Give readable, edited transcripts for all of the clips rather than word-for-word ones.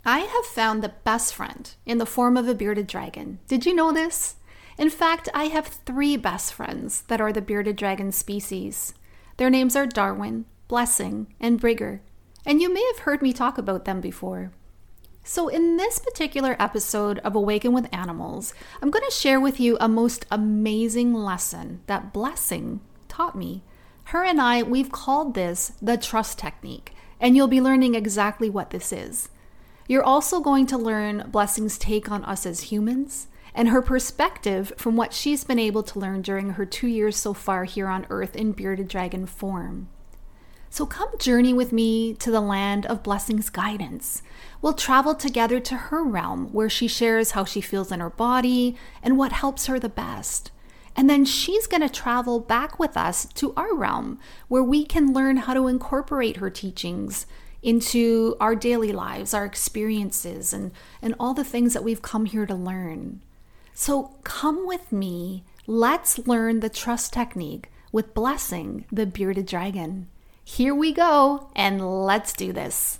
I have found the best friend in the form of a bearded dragon. Did you know this? In fact, I have 3 best friends that are the bearded dragon species. Their names are Darwin, Blessing, and Brigger, and you may have heard me talk about them before. So in this particular episode of Awaken with Animals, I'm going to share with you a most amazing lesson that Blessing taught me. Her and I, we've called this the trust technique, and you'll be learning exactly what this is. You're also going to learn Blessing's take on us as humans and her perspective from what she's been able to learn during her 2 years so far here on Earth in bearded dragon form. So come journey with me to the land of Blessing's guidance. We'll travel together to her realm where she shares how she feels in her body and what helps her the best. And then she's going to travel back with us to our realm where we can learn how to incorporate her teachings into our daily lives, our experiences, and all the things that we've come here to learn. So come with me. Let's learn the trust technique with Blessing, the bearded dragon. Here we go, and let's do this.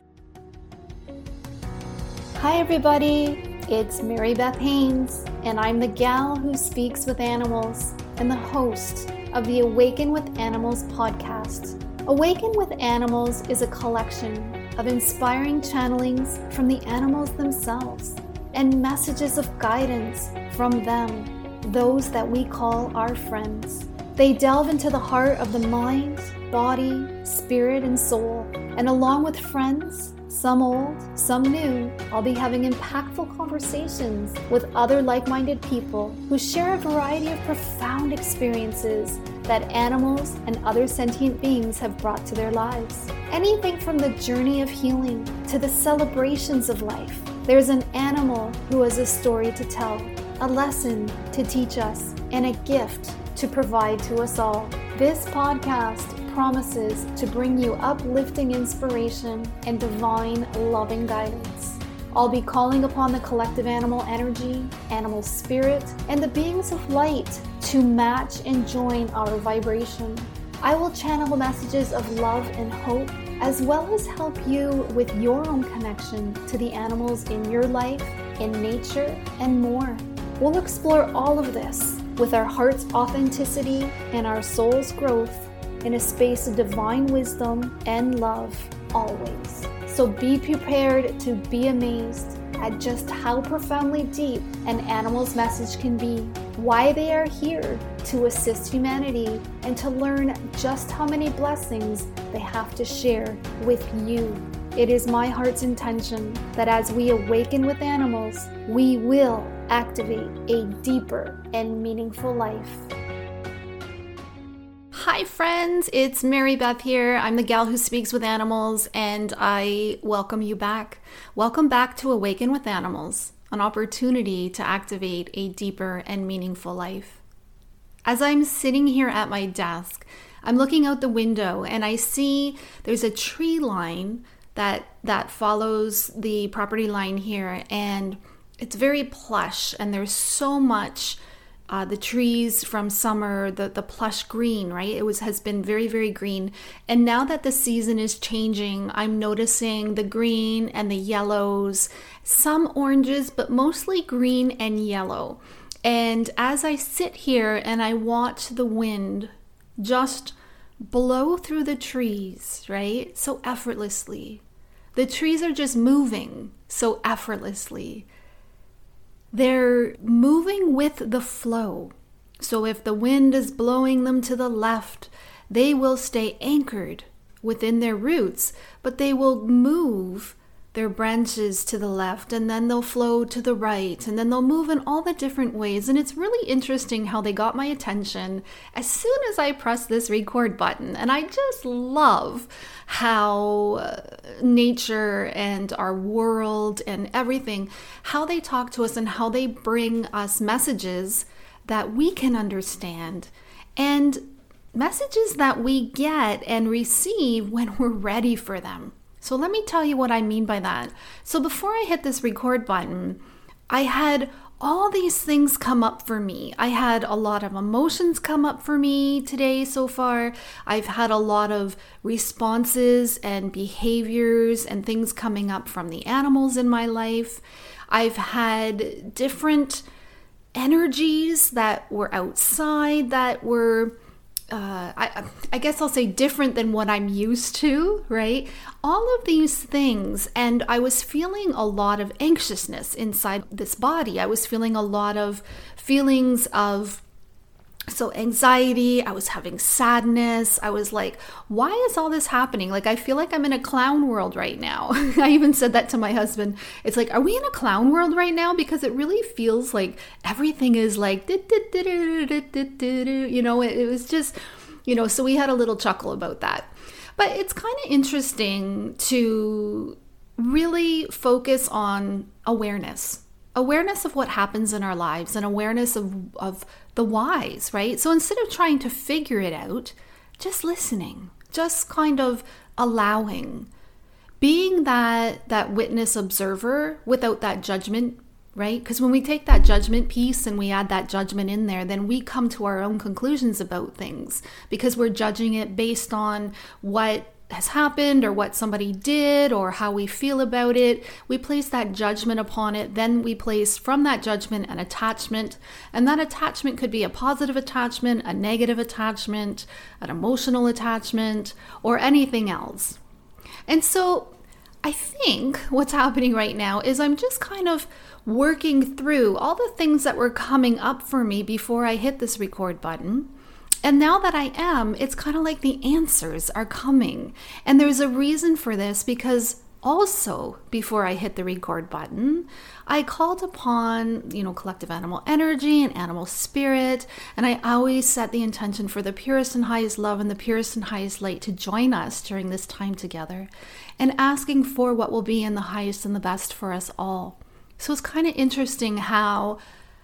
Hi everybody, it's Mary Beth Haynes, and I'm the gal who speaks with animals and the host of the Awaken with Animals podcast. Awaken with Animals is a collection of inspiring channelings from the animals themselves and messages of guidance from them, those that we call our friends. They delve into the heart of the mind, body, spirit, and soul, and along with friends, some old, some new, I'll be having impactful conversations with other like-minded people who share a variety of profound experiences that animals and other sentient beings have brought to their lives. Anything from the journey of healing to the celebrations of life. There's an animal who has a story to tell, a lesson to teach us, and a gift to provide to us all. This podcast promises to bring you uplifting inspiration and divine loving guidance. I'll be calling upon the collective animal energy, animal spirit, and the beings of light to match and join our vibration. I will channel messages of love and hope, as well as help you with your own connection to the animals in your life, in nature, and more. We'll explore all of this with our heart's authenticity and our soul's growth in a space of divine wisdom and love always. So be prepared to be amazed at just how profoundly deep an animal's message can be, why they are here to assist humanity, and to learn just how many blessings they have to share with you. It is my heart's intention that as we awaken with animals, we will activate a deeper and meaningful life. Hi friends, it's Mary Beth here. I'm the gal who speaks with animals, and I welcome you back. Welcome back to Awaken with Animals, an opportunity to activate a deeper and meaningful life. As I'm sitting here at my desk, I'm looking out the window and I see there's a tree line that follows the property line here, and it's very plush, and there's so much the trees from summer, the plush green, right? Has been very, very green. And now that the season is changing, I'm noticing the green and the yellows, some oranges, but mostly green and yellow. And as I sit here and I watch the wind just blow through the trees, right? So effortlessly. The trees are just moving so effortlessly. They're moving with the flow. So if the wind is blowing them to the left, they will stay anchored within their roots, but they will move their branches to the left, and then they'll flow to the right, and then they'll move in all the different ways. And it's really interesting how they got my attention as soon as I pressed this record button. And I just love how nature and our world and everything, how they talk to us and how they bring us messages that we can understand, and messages that we get and receive when we're ready for them. So let me tell you what I mean by that. So before I hit this record button, I had all these things come up for me. I had a lot of emotions come up for me today so far. I've had a lot of responses and behaviors and things coming up from the animals in my life. I've had different energies that were outside that were I guess I'll say different than what I'm used to, right? All of these things, and I was feeling a lot of anxiousness inside this body. I was feeling a lot of feelings of anxiety. I was having sadness. I was like, why is all this happening? Like, I feel like I'm in a clown world right now. I even said that to my husband. It's like, are we in a clown world right now? Because it really feels like everything is like, it was just, so we had a little chuckle about that. But it's kind of interesting to really focus on awareness of what happens in our lives and awareness of the whys, right? So instead of trying to figure it out, just listening, just kind of allowing, being that witness observer without that judgment, right? Because when we take that judgment piece and we add that judgment in there, then we come to our own conclusions about things because we're judging it based on what has happened or what somebody did or how we feel about it. We place that judgment upon it. Then we place from that judgment an attachment. And that attachment could be a positive attachment, a negative attachment, an emotional attachment, or anything else. And so I think what's happening right now is I'm just kind of working through all the things that were coming up for me before I hit this record button. And now that I am, it's kind of like the answers are coming. And there's a reason for this because also before I hit the record button, I called upon, collective animal energy and animal spirit. And I always set the intention for the purest and highest love and the purest and highest light to join us during this time together and asking for what will be in the highest and the best for us all. So it's kind of interesting how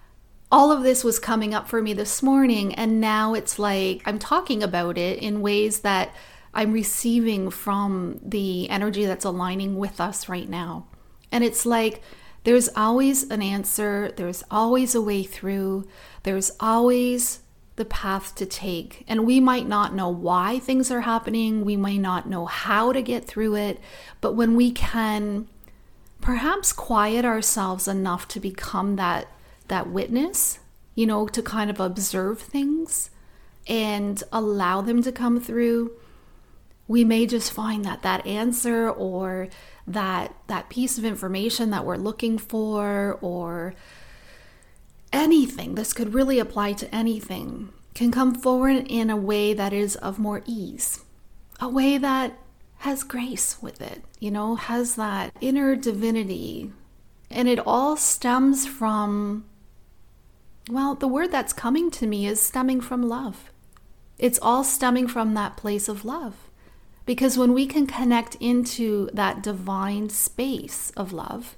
all of this was coming up for me this morning, and now it's like I'm talking about it in ways that I'm receiving from the energy that's aligning with us right now. And it's like there's always an answer, there's always a way through, there's always the path to take. And we might not know why things are happening, we might not know how to get through it, but when we can perhaps quiet ourselves enough to become that witness, to kind of observe things and allow them to come through, we may just find that answer or that piece of information that we're looking for, or anything. This could really apply to anything, can come forward in a way that is of more ease, a way that has grace with it, has that inner divinity. And it all stems from, the word that's coming to me is stemming from love. It's all stemming from that place of love. Because when we can connect into that divine space of love,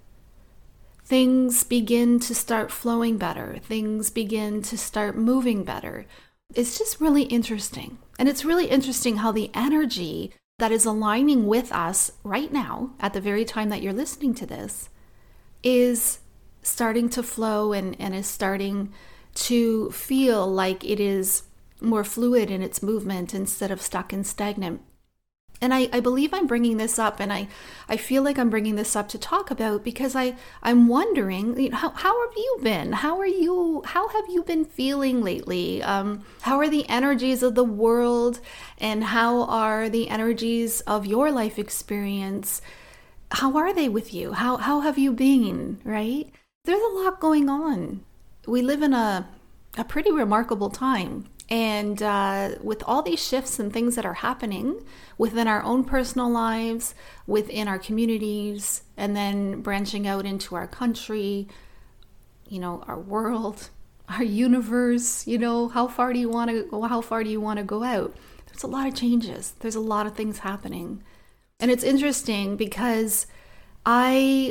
things begin to start flowing better. Things begin to start moving better. It's just really interesting. And it's really interesting how the energy that is aligning with us right now, at the very time that you're listening to this, is starting to flow and is starting to feel like it is more fluid in its movement instead of stuck and stagnant. And I believe I'm bringing this up, and I feel like I'm bringing this up to talk about because I'm wondering, how have you been? How have you been feeling lately? How are the energies of the world, and how are the energies of your life experience? How are they with you? How have you been, right? There's a lot going on. We live in a pretty remarkable time. And with all these shifts and things that are happening within our own personal lives, within our communities, and then branching out into our country, our world, our universe, how far do you want to go? How far do you want to go out? There's a lot of changes. There's a lot of things happening. And it's interesting because this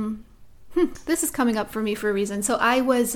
is coming up for me for a reason. So I was,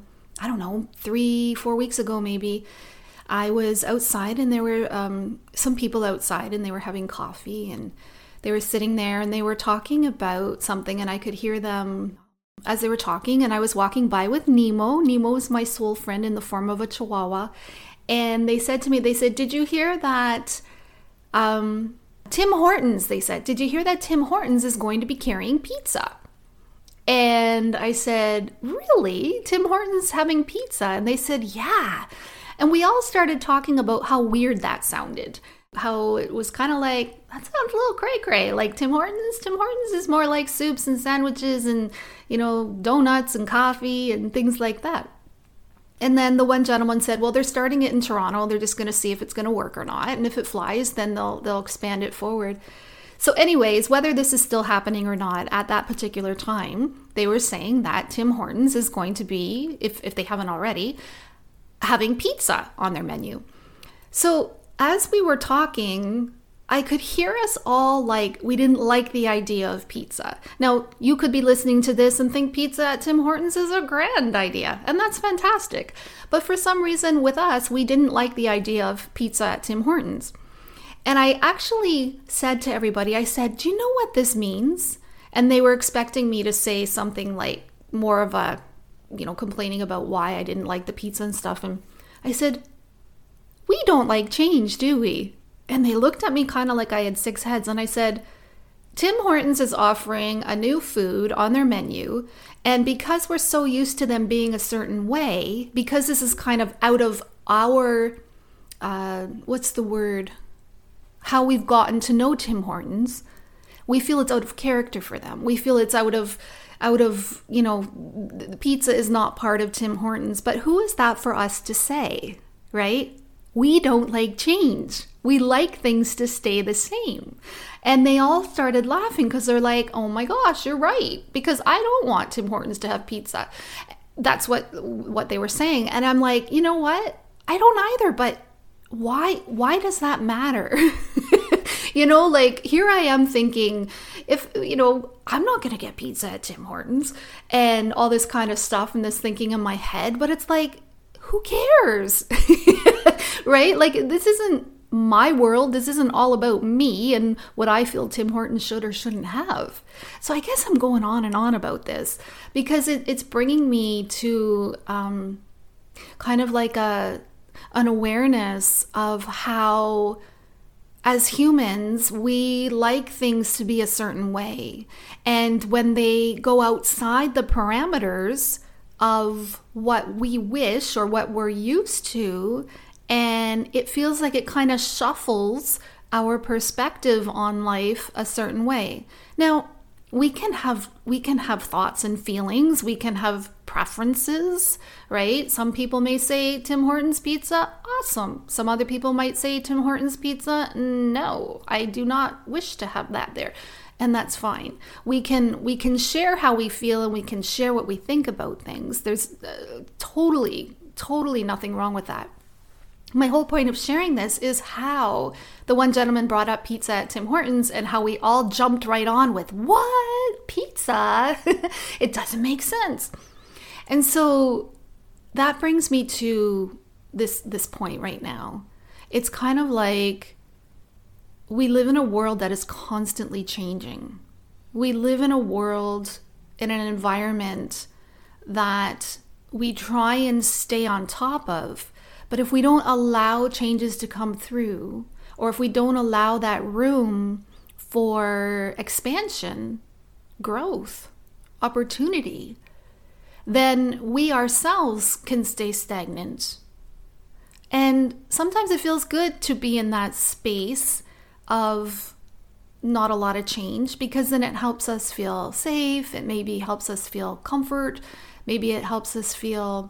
3-4 weeks ago maybe, I was outside and there were some people outside and they were having coffee and they were sitting there and they were talking about something and I could hear them as they were talking, and I was walking by with Nemo. Nemo is my soul friend in the form of a Chihuahua. And they said to me, did you hear that Tim Hortons, they said, did you hear that Tim Hortons is going to be carrying pizza? And I said, really? Tim Hortons having pizza? And they said, yeah. And we all started talking about how weird that sounded. How it was kind of like, that sounds a little cray-cray. Like Tim Hortons is more like soups and sandwiches and, donuts and coffee and things like that. And then the one gentleman said, well, they're starting it in Toronto. They're just going to see if it's going to work or not. And if it flies, then they'll expand it forward. So anyways, whether this is still happening or not, at that particular time, they were saying that Tim Hortons is going to be, if they haven't already, having pizza on their menu. So as we were talking, I could hear us all like we didn't like the idea of pizza. Now, you could be listening to this and think pizza at Tim Hortons is a grand idea, and that's fantastic. But for some reason with us, we didn't like the idea of pizza at Tim Hortons. And I actually said to everybody, I said, do you know what this means? And they were expecting me to say something like more of a, complaining about why I didn't like the pizza and stuff. And I said, we don't like change, do we? And they looked at me kind of like I had six heads. And I said, Tim Hortons is offering a new food on their menu. And because we're so used to them being a certain way, because this is kind of out of our, how we've gotten to know Tim Hortons, we feel it's out of character for them. We feel it's out of, pizza is not part of Tim Hortons. But who is that for us to say, right? We don't like change. We like things to stay the same. And they all started laughing because they're like, oh my gosh, you're right. Because I don't want Tim Hortons to have pizza. That's what they were saying. And I'm like, you know what? I don't either, but why does that matter? Here I am thinking, if, I'm not going to get pizza at Tim Hortons and all this kind of stuff and this thinking in my head, but it's like, who cares? Right? Like, this isn't my world. This isn't all about me and what I feel Tim Hortons should or shouldn't have. So I guess I'm going on and on about this because it's bringing me to kind of like an awareness of how, as humans, we like things to be a certain way. And when they go outside the parameters of what we wish or what we're used to, and it feels like it kind of shuffles our perspective on life a certain way. Now, we can have thoughts and feelings. We can have preferences, right? Some people may say Tim Hortons pizza, awesome. Some other people might say Tim Hortons pizza, no, I do not wish to have that there. And that's fine. We can share how we feel and we can share what we think about things. There's totally nothing wrong with that. My whole point of sharing this is how the one gentleman brought up pizza at Tim Hortons and how we all jumped right on with, what? Pizza? It doesn't make sense. And so that brings me to this point right now. It's kind of like we live in a world that is constantly changing. We live in a world, in an environment that we try and stay on top of. But if we don't allow changes to come through, or if we don't allow that room for expansion, growth, opportunity, then we ourselves can stay stagnant. And sometimes it feels good to be in that space of not a lot of change, because then it helps us feel safe. It maybe helps us feel comfort. Maybe it helps us feel,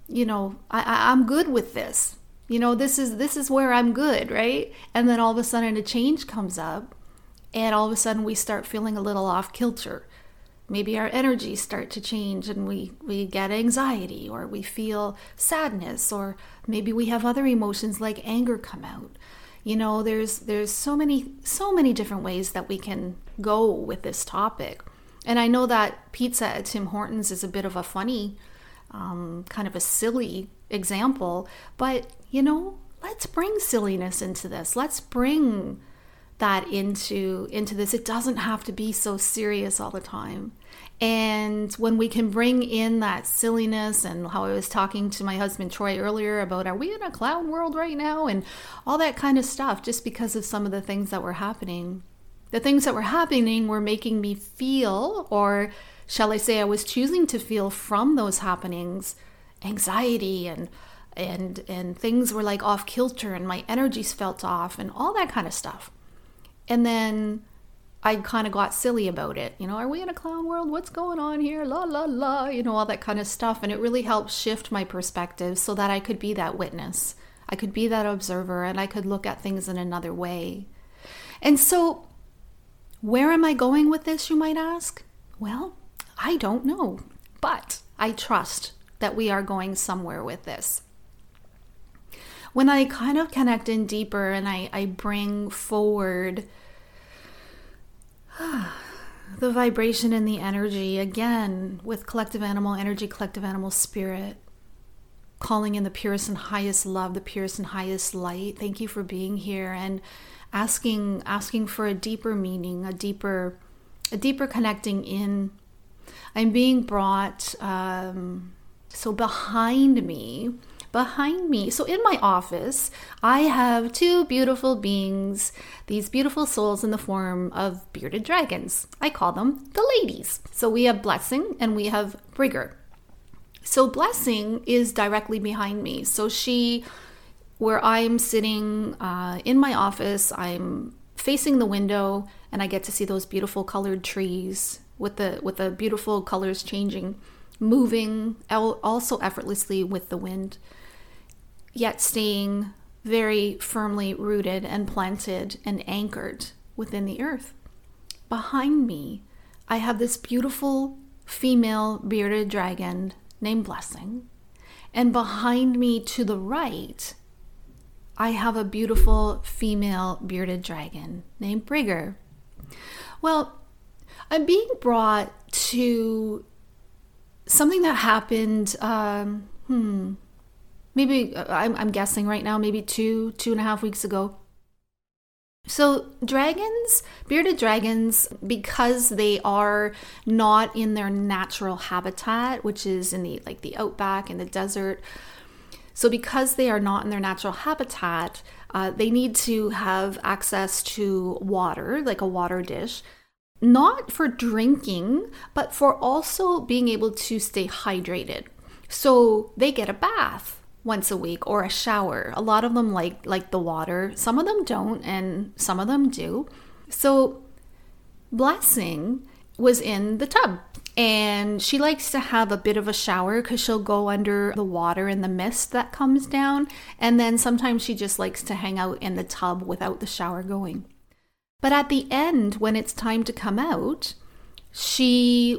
I'm good with this. This is where I'm good, right? And then all of a sudden a change comes up, and all of a sudden we start feeling a little off kilter. Maybe our energies start to change and we get anxiety, or we feel sadness, or maybe we have other emotions like anger come out. There's so many different ways that we can go with this topic. And I know that pizza at Tim Hortons is a bit of a funny, kind of a silly example, but let's bring silliness into this. Let's bring that into this. It doesn't have to be so serious all the time. And when we can bring in that silliness, and how I was talking to my husband Troy earlier about, are we in a clown world right now, and all that kind of stuff, just because of some of the things that were happening. The things that were happening were making me feel, or shall I say I was choosing to feel from those happenings, anxiety and things were like off kilter, and my energies felt off and all that kind of stuff. And then I kind of got silly about it. Are we in a clown world? What's going on here? La, la, la, all that kind of stuff. And it really helped shift my perspective so that I could be that witness. I could be that observer, and I could look at things in another way. And so, where am I going with this, you might ask? Well, I don't know, but I trust that we are going somewhere with this. When I kind of connect in deeper and I bring forward the vibration and the energy, again, with collective animal energy, collective animal spirit, calling in the purest and highest love, the purest and highest light. Thank you for being here, and asking for a deeper meaning, a deeper connecting in. I'm being brought, so behind me. So in my office, I have two beautiful beings, these beautiful souls in the form of bearded dragons. I call them the ladies. So we have Blessing and we have Brigger. So Blessing is directly behind me. So where I'm sitting in my office, I'm facing the window, and I get to see those beautiful colored trees with the beautiful colors changing, moving also effortlessly with the wind, yet staying very firmly rooted and planted and anchored within the earth. Behind me, I have this beautiful female bearded dragon named Blessing. And behind me to the right, I have a beautiful female bearded dragon named Brigger. Well, I'm being brought to something that happened, maybe, I'm guessing right now, maybe 2.5 weeks ago. So bearded dragons, because they are not in their natural habitat, which is in the outback and the desert. So because they are not in their natural habitat, they need to have access to water, like a water dish, not for drinking, but for also being able to stay hydrated. So they get a bath once a week, or a shower. A lot of them like the water. Some of them don't, and some of them do. So Blessing was in the tub, and she likes to have a bit of a shower because she'll go under the water and the mist that comes down, and then sometimes she just likes to hang out in the tub without the shower going. But at the end, when it's time to come out, she's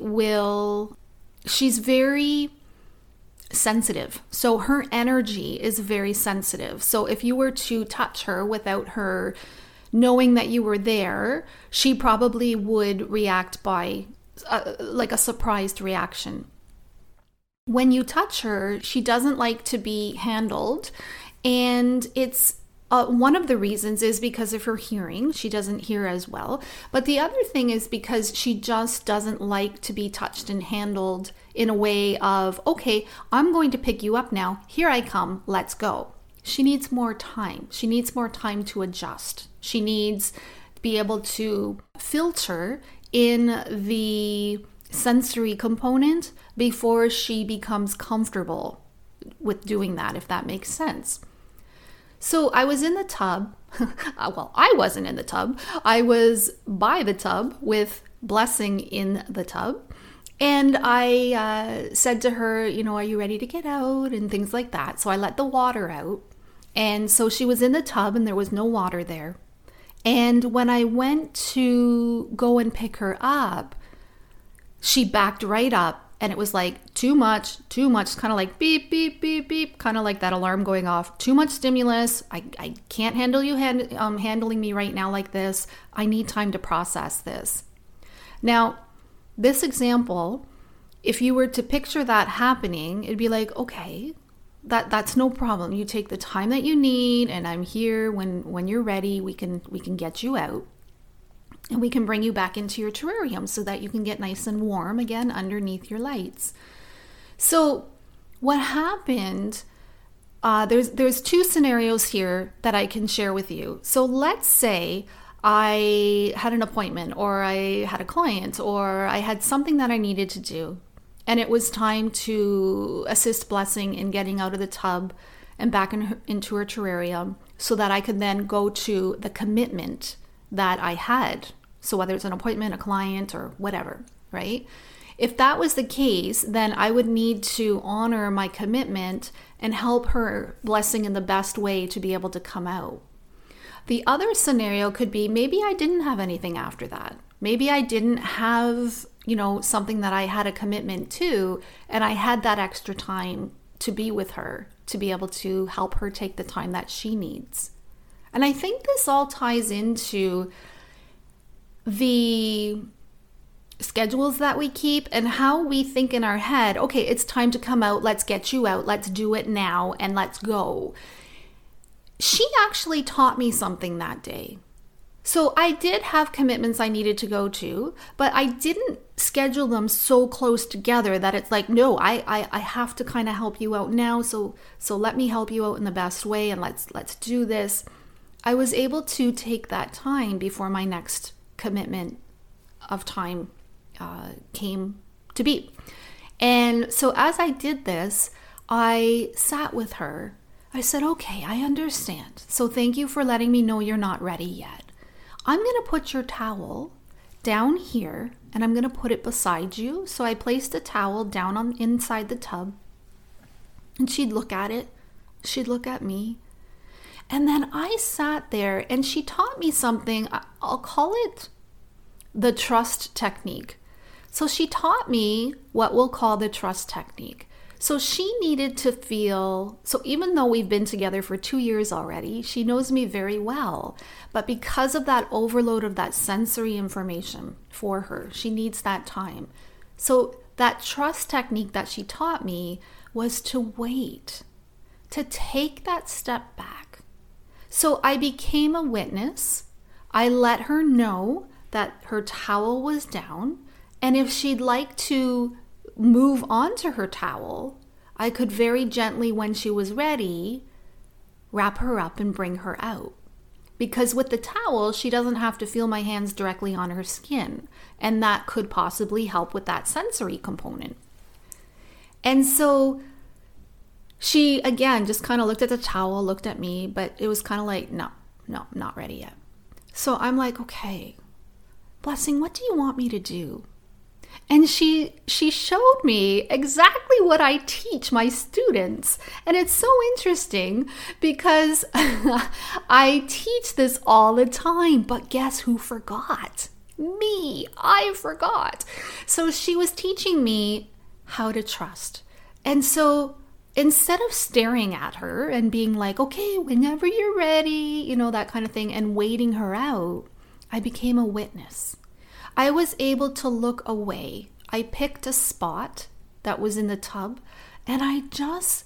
very sensitive. So her energy is very sensitive. So if you were to touch her without her knowing that you were there, she probably would react by like a surprised reaction. When you touch her, she doesn't like to be handled, and it's one of the reasons is because of her hearing. She doesn't hear as well. But the other thing is because she just doesn't like to be touched and handled in a way of, okay, I'm going to pick you up now. Here I come. Let's go. She needs more time. She needs more time to adjust. She needs to be able to filter in the sensory component before she becomes comfortable with doing that, if that makes sense. So I was in the tub. Well, I wasn't in the tub. I was by the tub with Blessing in the tub. And I said to her, are you ready to get out? And things like that. So I let the water out. And so she was in the tub and there was no water there. And when I went to go and pick her up, she backed right up. And it was like, too much, kind of like beep, beep, beep, beep, kind of like that alarm going off. Too much stimulus. I can't handle you handling me right now like this. I need time to process this. Now, this example, if you were to picture that happening, it'd be like, okay, that's no problem. You take the time that you need, and I'm here when you're ready. We can get you out. And we can bring you back into your terrarium so that you can get nice and warm again underneath your lights. So what happened, there's two scenarios here that I can share with you. So let's say I had an appointment, or I had a client, or I had something that I needed to do, and it was time to assist Blessing in getting out of the tub and back into her terrarium so that I could then go to the commitment that I had. So whether it's an appointment, a client, or whatever, right? If that was the case, then I would need to honor my commitment and help her Blessing in the best way to be able to come out. The other scenario could be maybe I didn't have anything after that. Maybe I didn't have, something that I had a commitment to, and I had that extra time to be with her, to be able to help her take the time that she needs. And I think this all ties into the schedules that we keep and how we think in our head, okay, it's time to come out, let's get you out, let's do it now, and let's go. She actually taught me something that day. So I did have commitments I needed to go to, but I didn't schedule them so close together that it's like, no, I have to kind of help you out now, so let me help you out in the best way, and let's do this. I was able to take that time before my next commitment of time came to be. And so as I did this, I sat with her. I said, okay, I understand. So thank you for letting me know you're not ready yet. I'm going to put your towel down here, and I'm going to put it beside you. So I placed the towel down inside the tub, and she'd look at it. She'd look at me. And then I sat there, and she taught me something. I'll call it the trust technique. So she taught me what we'll call the trust technique. So she needed to feel, so even though we've been together for 2 years already, she knows me very well. But because of that overload of that sensory information for her, she needs that time. So that trust technique that she taught me was to wait, to take that step back. So I became a witness. I let her know that her towel was down. And if she'd like to move on to her towel, I could very gently, when she was ready, wrap her up and bring her out. Because with the towel, she doesn't have to feel my hands directly on her skin. And that could possibly help with that sensory component. And so she, again, just kind of looked at the towel, looked at me, but it was kind of like, no, not ready yet. So I'm like, okay, Blessing, what do you want me to do? And she showed me exactly what I teach my students. And it's so interesting because I teach this all the time, but guess who forgot? Me. I forgot. So she was teaching me how to trust. And so instead of staring at her and being like, okay, whenever you're ready, that kind of thing, and waiting her out, I became a witness. I was able to look away. I picked a spot that was in the tub, and I just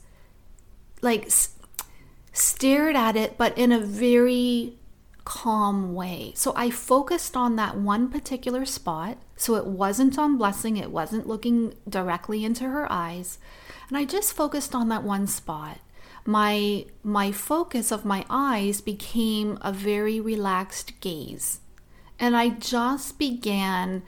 stared at it, but in a very calm way. So I focused on that one particular spot. So it wasn't on Blessing. It wasn't looking directly into her eyes. And I just focused on that one spot. My focus of my eyes became a very relaxed gaze. And I just began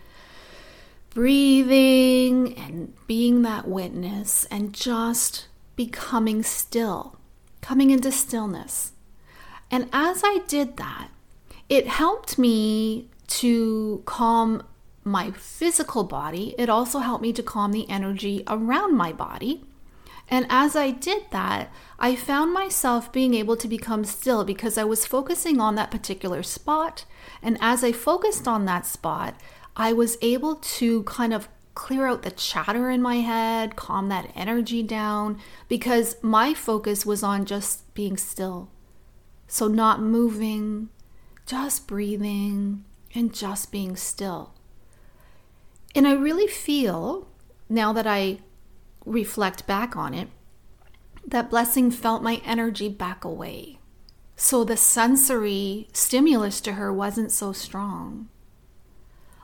breathing and being that witness and just becoming still, coming into stillness. And as I did that, it helped me to calm my physical body. It also helped me to calm the energy around my body. And as I did that, I found myself being able to become still because I was focusing on that particular spot. And as I focused on that spot, I was able to kind of clear out the chatter in my head, calm that energy down, because my focus was on just being still. So not moving, just breathing, and just being still. And I really feel, now that I reflect back on it, that Blessing felt my energy back away. So the sensory stimulus to her wasn't so strong.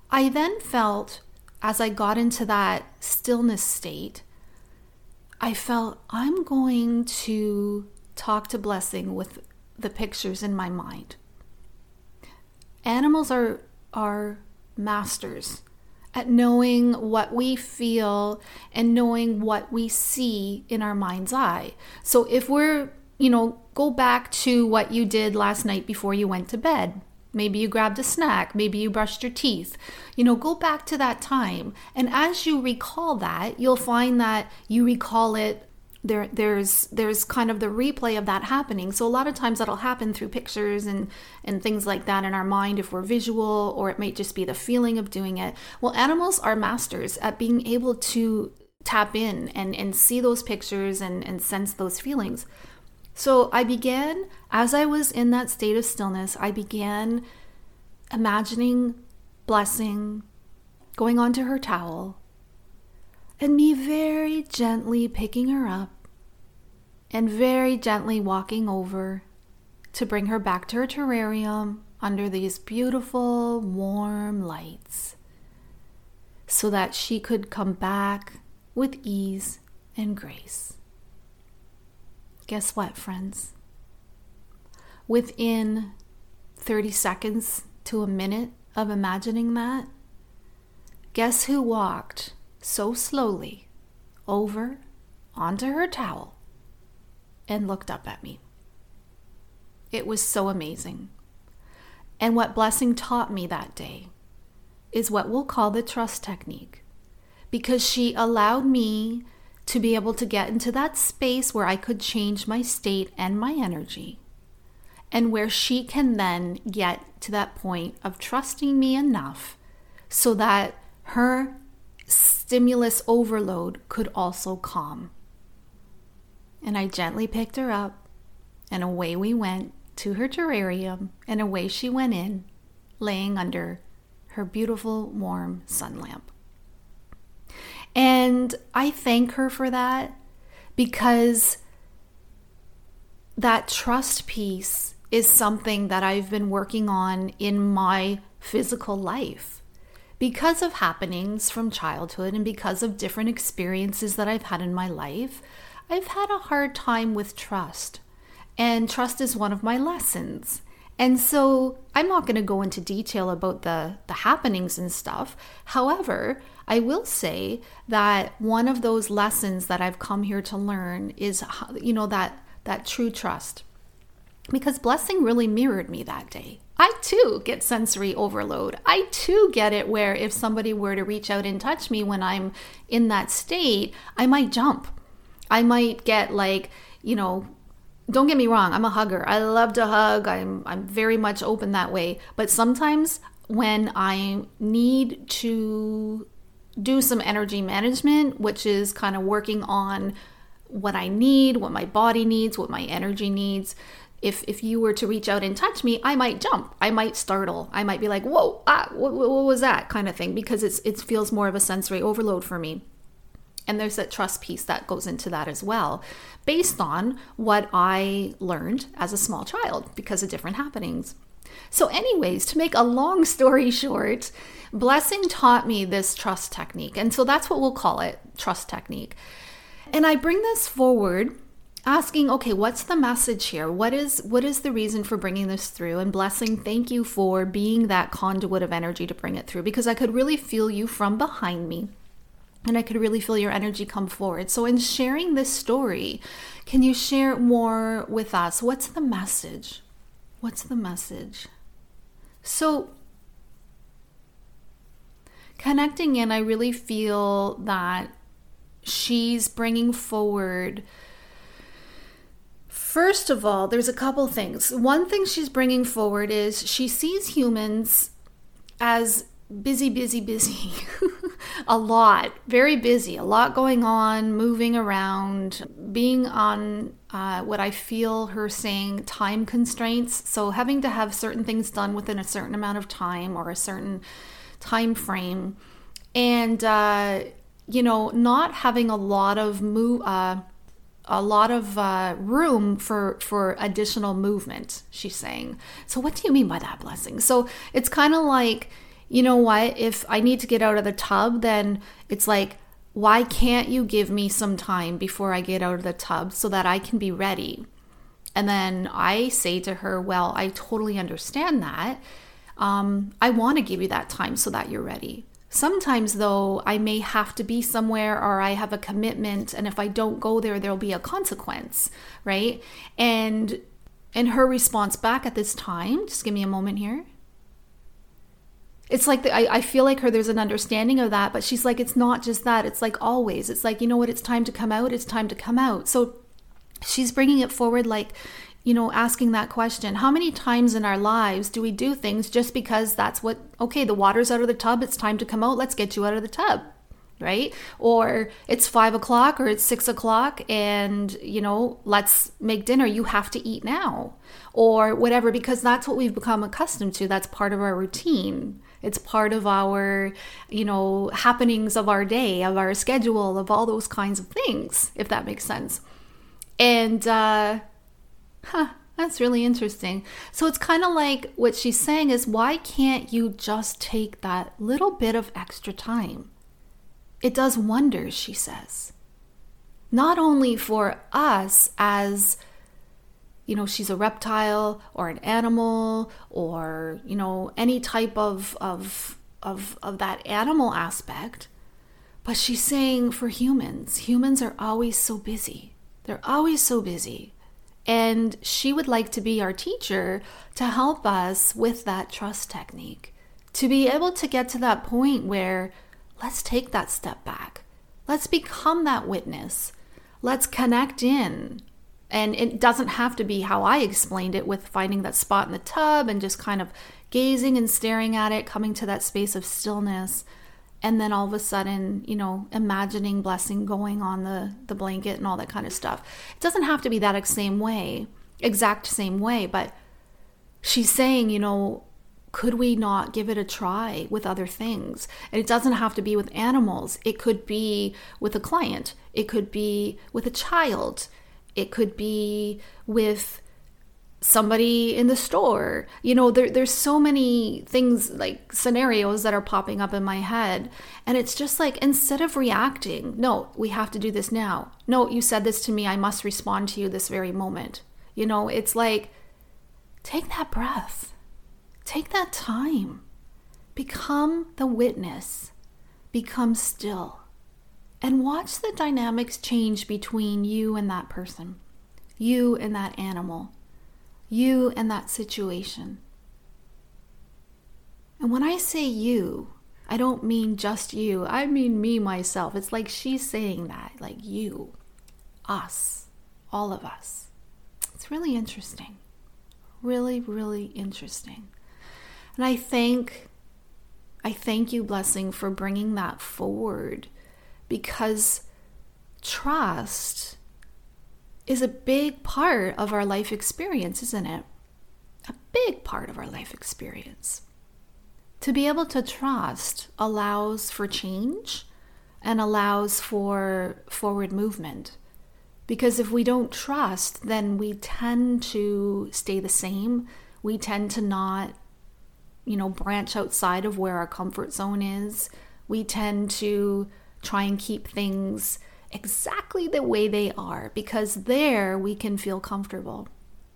I then felt, as I got into that stillness state, I felt I'm going to talk to Blessing with the pictures in my mind. Animals are masters at knowing what we feel and knowing what we see in our mind's eye. So if we're, go back to what you did last night before you went to bed. Maybe you grabbed a snack, maybe you brushed your teeth. Go back to that time. And as you recall that, you'll find that you recall it. There's kind of the replay of that happening. So a lot of times that'll happen through pictures and things like that in our mind if we're visual, or it might just be the feeling of doing it. Well, animals are masters at being able to tap in and see those pictures and sense those feelings. So I began, as I was in that state of stillness, I began imagining Blessing going onto her towel and me very gently picking her up and very gently walking over to bring her back to her terrarium under these beautiful, warm lights so that she could come back with ease and grace. Guess what, friends? Within 30 seconds to a minute of imagining that, guess who walked so slowly over onto her towel and looked up at me? It was so amazing. And what Blessing taught me that day is what we'll call the trust technique, because she allowed me to be able to get into that space where I could change my state and my energy, and where she can then get to that point of trusting me enough so that her stimulus overload could also calm. And I gently picked her up, and away we went to her terrarium, and away she went in, laying under her beautiful warm sun lamp. And I thank her for that, because that trust piece is something that I've been working on in my physical life because of happenings from childhood and because of different experiences that I've had in my life. I've had a hard time with trust, and trust is one of my lessons. And so I'm not going to go into detail about the happenings and stuff. However, I will say that one of those lessons that I've come here to learn is, that true trust. Because Blessing really mirrored me that day. I too get sensory overload. I too get it where if somebody were to reach out and touch me when I'm in that state, I might jump. I might get don't get me wrong, I'm a hugger. I love to hug. I'm very much open that way. But sometimes when I need to do some energy management, which is kind of working on what I need, what my body needs, what my energy needs, if you were to reach out and touch me, I might jump. I might startle. I might be like, whoa, what was that kind of thing? Because it feels more of a sensory overload for me. And there's that trust piece that goes into that as well, based on what I learned as a small child because of different happenings. So anyways, to make a long story short, Blessing taught me this trust technique. And so that's what we'll call it, trust technique. And I bring this forward asking, okay, what's the message here? What is the reason for bringing this through? And Blessing, thank you for being that conduit of energy to bring it through, because I could really feel you from behind me. And I could really feel your energy come forward. So in sharing this story, can you share more with us? What's the message? What's the message? So connecting in, I really feel that she's bringing forward, first of all, there's a couple things. One thing she's bringing forward is she sees humans as busy. A lot, very busy, a lot going on, moving around, being on what I feel her saying time constraints. So having to have certain things done within a certain amount of time or a certain time frame, and not having a lot of room for additional movement, she's saying. So what do you mean by that, Blessing? So it's kind of like, you know what, if I need to get out of the tub, then it's like, why can't you give me some time before I get out of the tub so that I can be ready? And then I say to her, well, I totally understand that. I want to give you that time so that you're ready. Sometimes, though, I may have to be somewhere or I have a commitment, and if I don't go there, there'll be a consequence, right? And her response back at this time, just give me a moment here. It's like, I feel like there's an understanding of that, but she's like, it's not just that. It's like always. It's like, you know what? It's time to come out. It's time to come out. So she's bringing it forward like, asking that question. How many times in our lives do we do things just because that's what, okay, the water's out of the tub, it's time to come out, let's get you out of the tub, right? Or it's 5 o'clock or it's 6 o'clock and, let's make dinner, you have to eat now, or whatever, because that's what we've become accustomed to. That's part of our routine. It's part of our, happenings of our day, of our schedule, of all those kinds of things, if that makes sense. And, that's really interesting. So it's kind of like what she's saying is, why can't you just take that little bit of extra time? It does wonders, she says. Not only for us as, she's a reptile or an animal or, any type of that animal aspect, but she's saying for humans. Humans are always so busy. They're always so busy. And she would like to be our teacher to help us with that trust technique, to be able to get to that point where let's take that step back. Let's become that witness. Let's connect in. And it doesn't have to be how I explained it, with finding that spot in the tub and just kind of gazing and staring at it, coming to that space of stillness. And then all of a sudden, imagining blessing going on the blanket and all that kind of stuff. It doesn't have to be that exact same way, but she's saying, could we not give it a try with other things? And it doesn't have to be with animals. It could be with a client. It could be with a child. It could be with somebody in the store. There's so many things, like scenarios that are popping up in my head. And it's just like, instead of reacting, no, we have to do this now. No, you said this to me, I must respond to you this very moment. It's like, take that breath. Take that time. Become the witness. Become still. And watch the dynamics change between you and that person. You and that animal. You and that situation. And when I say you, I don't mean just you. I mean me, myself. It's like she's saying that, like you, us, all of us. It's really interesting. Really, really interesting. And I thank you, Blessing, for bringing that forward, because trust is a big part of our life experience, isn't it? A big part of our life experience. To be able to trust allows for change and allows for forward movement. Because if we don't trust, then we tend to stay the same. We tend to not, branch outside of where our comfort zone is. We tend to try and keep things exactly the way they are, because there we can feel comfortable.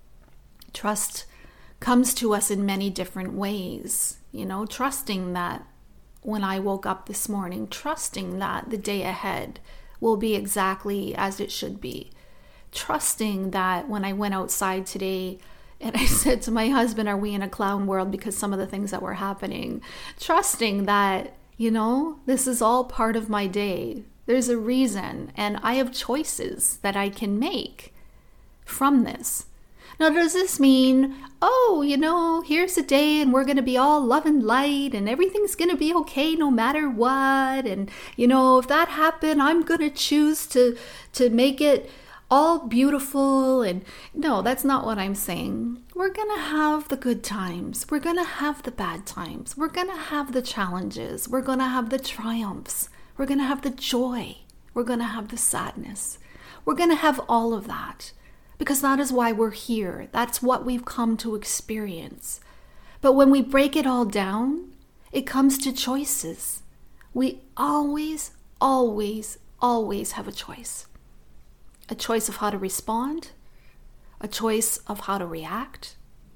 Trust comes to us in many different ways, trusting that when I woke up this morning, trusting that the day ahead will be exactly as it should be, trusting that when I went outside today and I said to my husband, are we in a clown world because some of the things that were happening, trusting that, this is all part of my day. There's a reason, and I have choices that I can make from this. Now, does this mean, here's a day and we're going to be all love and light and everything's going to be okay no matter what? And, if that happened, I'm going to choose to make it all beautiful. And no, that's not what I'm saying. We're going to have the good times. We're going to have the bad times. We're going to have the challenges. We're going to have the triumphs. We're going to have the joy. We're going to have the sadness. We're going to have all of that, because that is why we're here. That's what we've come to experience. But when we break it all down it comes to choices. We always, always, always have a choice. A choice of how to respond, a choice of how to react.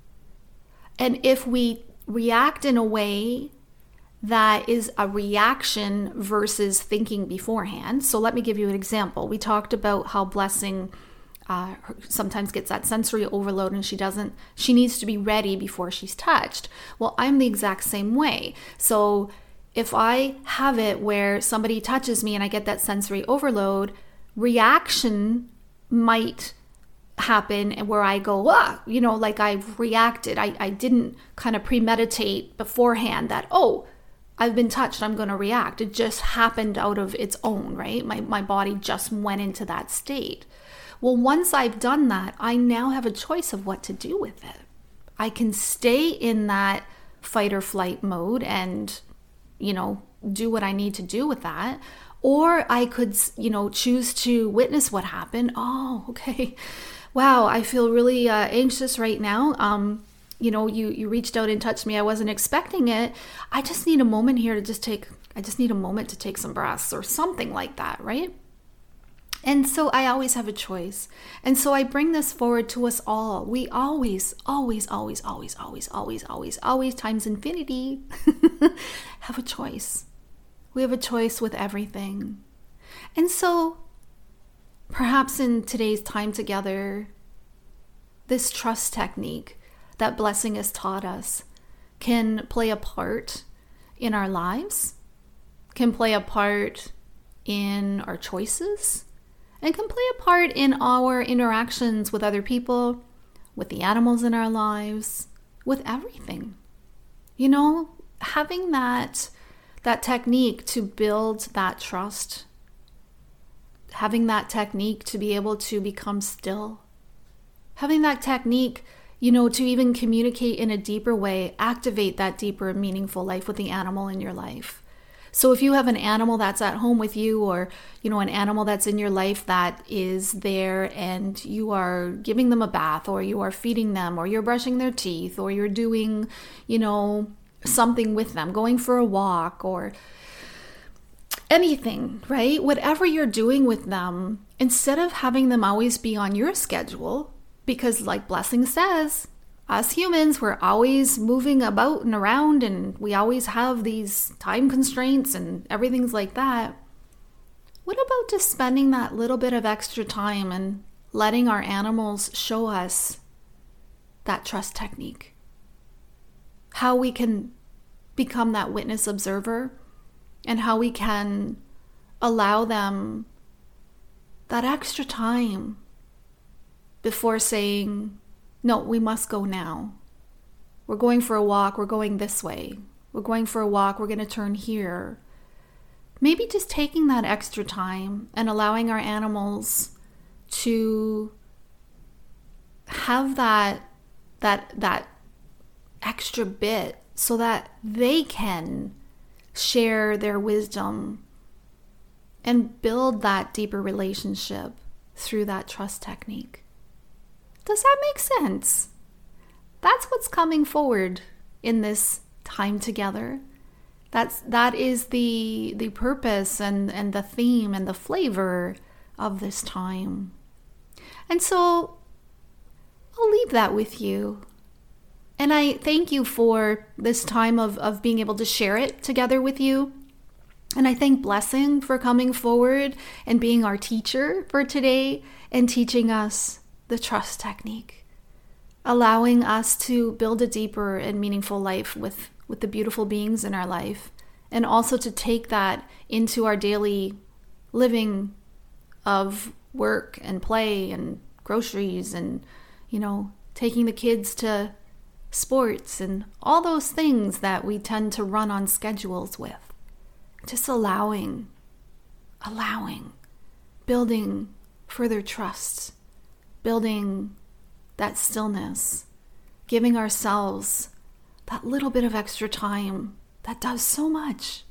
And if we react in a way that is a reaction versus thinking beforehand. So let me give you an example. We talked about how Blessing sometimes gets that sensory overload and she needs to be ready before she's touched. Well, I'm the exact same way. So if I have it where somebody touches me and I get that sensory overload, reaction might happen where I go, like I've reacted. I didn't kind of premeditate beforehand that, I've been touched, I'm going to react. It just happened out of its own, right? My body just went into that state. Well, once I've done that, I now have a choice of what to do with it. I can stay in that fight or flight mode and, do what I need to do with that. Or I could, choose to witness what happened. Oh, okay. Wow, I feel really anxious right now. You reached out and touched me. I wasn't expecting it. I just need a moment here to take some breaths or something like that, right? And so I always have a choice. And so I bring this forward to us all. We always, always, always, always, always, always, always, always times infinity have a choice. We have a choice with everything. And so perhaps in today's time together, this trust technique that Blessing has taught us can play a part in our lives, can play a part in our choices, and can play a part in our interactions with other people, with the animals in our lives, with everything. Having that technique to build that trust, having that technique to be able to become still, having that technique, to even communicate in a deeper way, activate that deeper and meaningful life with the animal in your life. So if you have an animal that's at home with you, or, an animal that's in your life that is there and you are giving them a bath, or you are feeding them, or you're brushing their teeth, or you're doing, something with them, going for a walk or anything, right? Whatever you're doing with them, instead of having them always be on your schedule, because like Blessing says, us humans, we're always moving about and around and we always have these time constraints and everything's like that. What about just spending that little bit of extra time and letting our animals show us that trust technique? How we can become that witness observer and how we can allow them that extra time before saying, no, we must go now. We're going for a walk. We're going this way. We're going for a walk. We're going to turn here. Maybe just taking that extra time and allowing our animals to have that extra bit so that they can share their wisdom and build that deeper relationship through that trust technique. Does that make sense? That's what's coming forward in this time together. That is the purpose and the theme and the flavor of this time. And so I'll leave that with you. And I thank you for this time of being able to share it together with you. And I thank Blessing for coming forward and being our teacher for today and teaching us the trust technique, allowing us to build a deeper and meaningful life with the beautiful beings in our life, and also to take that into our daily living of work and play and groceries and, taking the kids to sports and all those things that we tend to run on schedules with. Just allowing, building further trust, building that stillness, giving ourselves that little bit of extra time that does so much.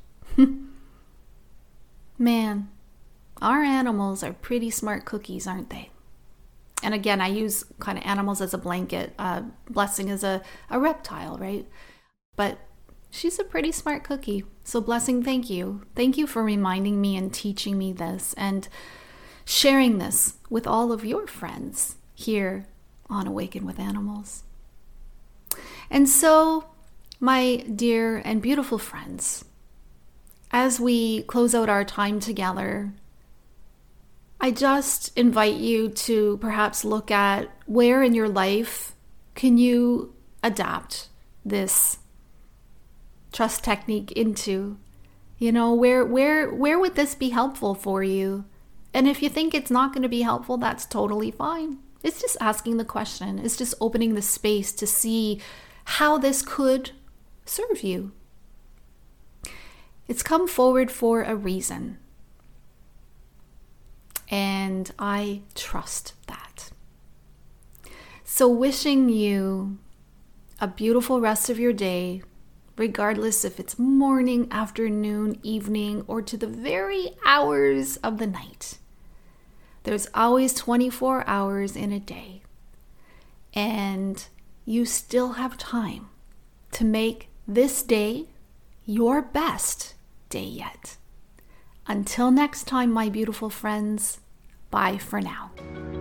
Man, our animals are pretty smart cookies, aren't they? And again, I use kind of animals as a blanket. Blessing is a reptile, right? But she's a pretty smart cookie. So Blessing, thank you. Thank you for reminding me and teaching me this and sharing this with all of your friends here on Awaken with Animals. And so, my dear and beautiful friends, as we close out our time together, I just invite you to perhaps look at where in your life can you adapt this trust technique into. Where would this be helpful for you? And if you think it's not going to be helpful, that's totally fine. It's just asking the question. It's just opening the space to see how this could serve you. It's come forward for a reason. And I trust that. So wishing you a beautiful rest of your day, regardless if it's morning, afternoon, evening, or to the very hours of the night. There's always 24 hours in a day. And you still have time to make this day your best day yet. Until next time, my beautiful friends, bye for now.